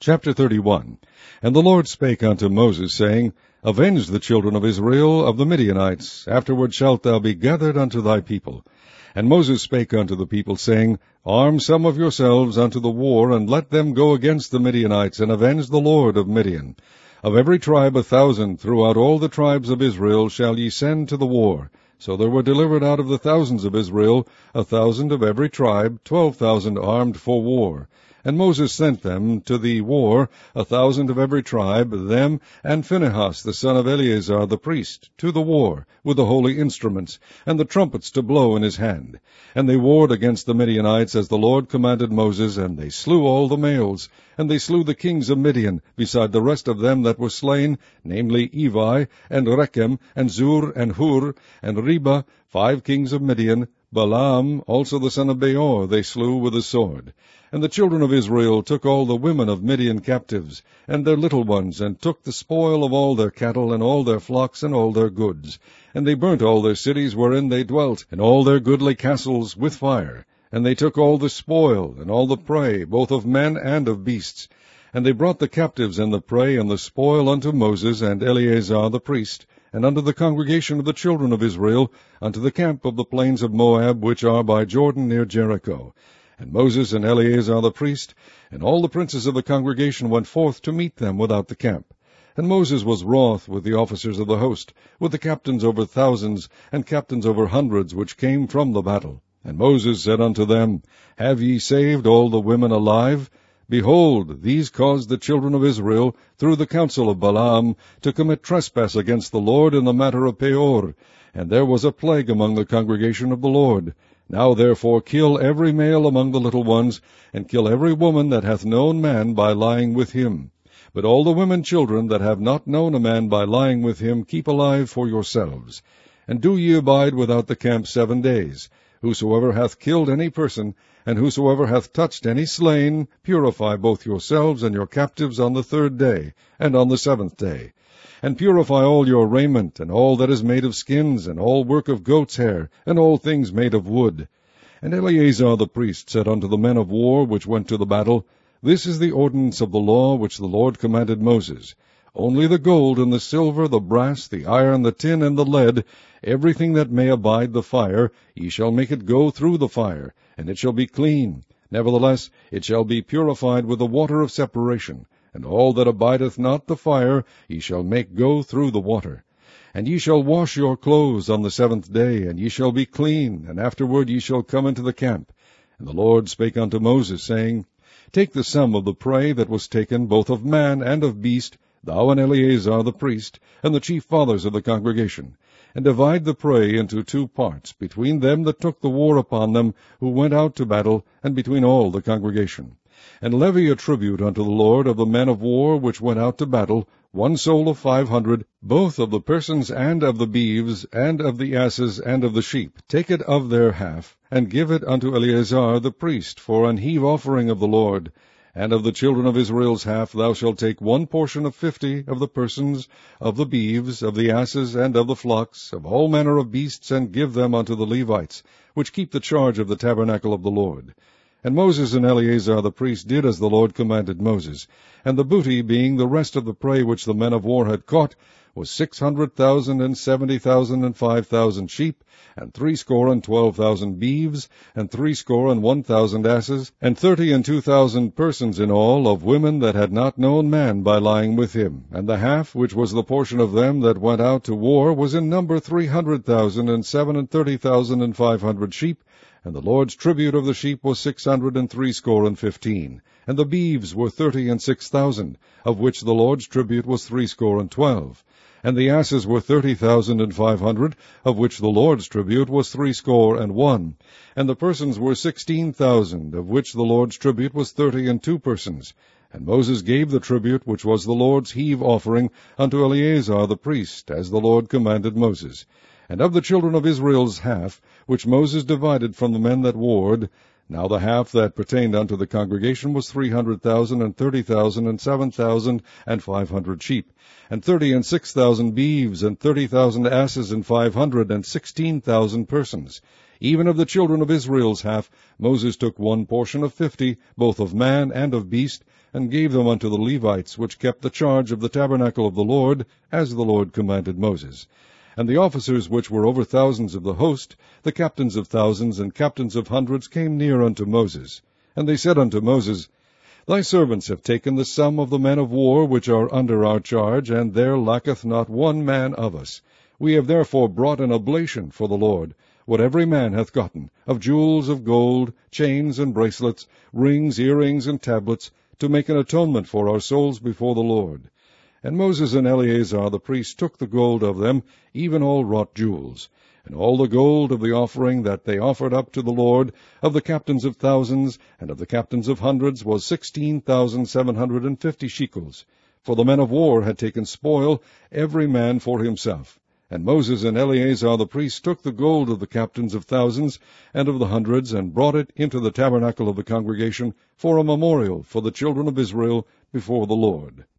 Chapter 31. And the Lord spake unto Moses, saying, Avenge the children of Israel of the Midianites, afterward shalt thou be gathered unto thy people. And Moses spake unto the people, saying, Arm some of yourselves unto the war, and let them go against the Midianites, and avenge the Lord of Midian. Of every tribe 1,000 throughout all the tribes of Israel shall ye send to the war. So there were delivered out of the thousands of Israel 1,000 of every tribe, 12,000 armed for war. And Moses sent them to the war 1,000 of every tribe, them and Phinehas the son of Eleazar the priest, to the war, with the holy instruments, and the trumpets to blow in his hand. And they warred against the Midianites, as the Lord commanded Moses, and they slew all the males. And they slew the kings of Midian, beside the rest of them that were slain, namely Evi, and Rechem, and Zur, and Hur, and Reba, 5 kings of Midian. Balaam also the son of Beor they slew with the sword. And the children of Israel took all the women of Midian captives, and their little ones, and took the spoil of all their cattle, and all their flocks, and all their goods. And they burnt all their cities wherein they dwelt, and all their goodly castles with fire. And they took all the spoil, and all the prey, both of men and of beasts. And they brought the captives and the prey and the spoil unto Moses and Eleazar the priest, and unto the congregation of the children of Israel, unto the camp of the plains of Moab, which are by Jordan near Jericho. And Moses and Eleazar the priest, and all the princes of the congregation went forth to meet them without the camp. And Moses was wroth with the officers of the host, with the captains over thousands, and captains over hundreds, which came from the battle. And Moses said unto them, Have ye saved all the women alive? Behold, these caused the children of Israel, through the counsel of Balaam, to commit trespass against the Lord in the matter of Peor. And there was a plague among the congregation of the Lord. Now therefore kill every male among the little ones, and kill every woman that hath known man by lying with him. But all the women children that have not known a man by lying with him keep alive for yourselves. And do ye abide without the camp 7 days. Whosoever hath killed any person, and whosoever hath touched any slain, purify both yourselves and your captives on the 3rd day, and on the 7th day. And purify all your raiment, and all that is made of skins, and all work of goat's hair, and all things made of wood. And Eleazar the priest said unto the men of war which went to the battle, This is the ordinance of the law which the Lord commanded Moses. Only the gold and the silver, the brass, the iron, the tin, and the lead, everything that may abide the fire, ye shall make it go through the fire, and it shall be clean. Nevertheless, it shall be purified with the water of separation. And all that abideth not the fire ye shall make go through the water. And ye shall wash your clothes on the 7th day, and ye shall be clean, and afterward ye shall come into the camp. And the Lord spake unto Moses, saying, Take the sum of the prey that was taken, both of man and of beast, thou and Eleazar the priest, and the chief fathers of the congregation, and divide the prey into 2 parts, between them that took the war upon them, who went out to battle, and between all the congregation. And levy a tribute unto the Lord of the men of war which went out to battle, 1 soul of 500, both of the persons and of the beeves, and of the asses, and of the sheep. Take it of their half, and give it unto Eleazar the priest for an heave offering of the Lord. And of the children of Israel's half thou shalt take 1 portion of 50 of the persons, of the beeves, of the asses, and of the flocks, of all manner of beasts, and give them unto the Levites, which keep the charge of the tabernacle of the Lord. And Moses and Eleazar the priest did as the Lord commanded Moses. And the booty, being the rest of the prey which the men of war had caught, was 600,000 and 70,000 and 5,000 sheep, and 62,000 beeves, and 1,000 asses, and 32,000 persons in all, of women that had not known man by lying with him. And the half, which was the portion of them that went out to war, was in number 300,000 and 37,000 and 500 sheep. And the Lord's tribute of the sheep was 615. And the beeves were 36,000, of which the Lord's tribute was 12. And the asses were 30,500, of which the Lord's tribute was 61. And the persons were 16,000, of which the Lord's tribute was 32 persons. And Moses gave the tribute which was the Lord's heave offering unto Eleazar the priest, as the Lord commanded Moses. And of the children of Israel's half, which Moses divided from the men that warred, now the half that pertained unto the congregation was 300,000 and 30,000 and 7,000 and 500 sheep, and 36,000 beeves, and 30,000 asses, and 516,000 persons. Even of the children of Israel's half, Moses took 1 portion of 50, both of man and of beast, and gave them unto the Levites, which kept the charge of the tabernacle of the Lord, as the Lord commanded Moses. And the officers which were over thousands of the host, the captains of thousands and captains of hundreds, came near unto Moses. And they said unto Moses, Thy servants have taken the sum of the men of war which are under our charge, and there lacketh not one man of us. We have therefore brought an oblation for the Lord, what every man hath gotten, of jewels of gold, chains and bracelets, rings, earrings, and tablets, to make an atonement for our souls before the Lord. And Moses and Eleazar the priest took the gold of them, even all wrought jewels. And all the gold of the offering that they offered up to the Lord, of the captains of thousands, and of the captains of hundreds, was 16,750 shekels. For the men of war had taken spoil, every man for himself. And Moses and Eleazar the priest took the gold of the captains of thousands and of the hundreds, and brought it into the tabernacle of the congregation for a memorial for the children of Israel before the Lord.